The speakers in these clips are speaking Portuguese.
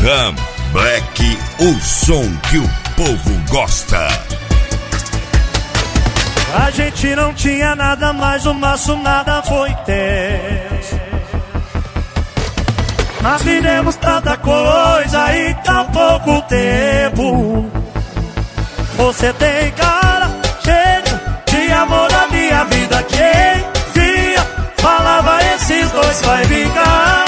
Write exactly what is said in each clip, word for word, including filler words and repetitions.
Ram Black, o som que o povo gosta. A gente não tinha nada, mas o nosso nada foi tenso. Nós vivemos tanta coisa em tão pouco tempo. Você tem cara, jeito de amor da minha vida. Quem via, falava esses dois vai vingar.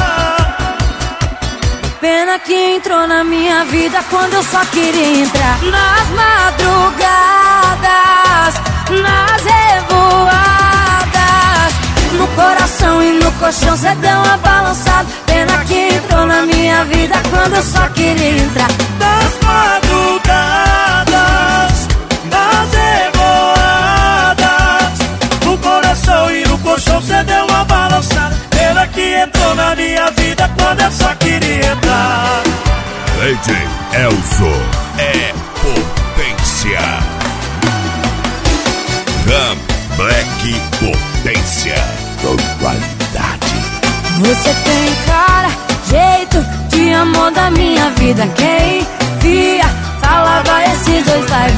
Pena que entrou na minha vida quando eu só queria entrar. Nas madrugadas, nas revoadas, no coração e no colchão cê deu uma balançada. Pena que entrou na minha vida quando eu só queria entrar. Nas madrugadas, nas revoadas, no coração e no colchão cê deu uma balançada. Pena que entrou na minha vida quando eu só queria entrar. D J Elzo é potência. Ram Black, potência. Totalidade. Você tem cara, jeito de amor da minha vida. Quem via, falava esses dois vai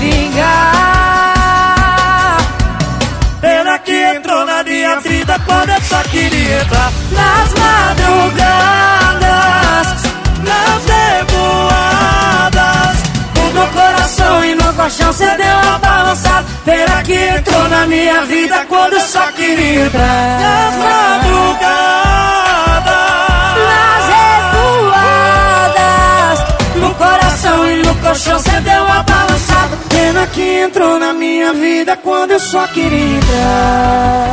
vingar. Pena que entrou na minha vida quando eu só queria entrar. Nas madrugadas, nas revoadas, no meu coração e no colchão cê deu uma balançada. Pena que entrou na minha vida quando eu só queria entrar. Nas madrugadas, nas revoadas, no coração e no colchão cê deu uma balançada. Pena que entrou na minha vida quando eu só queria entrar.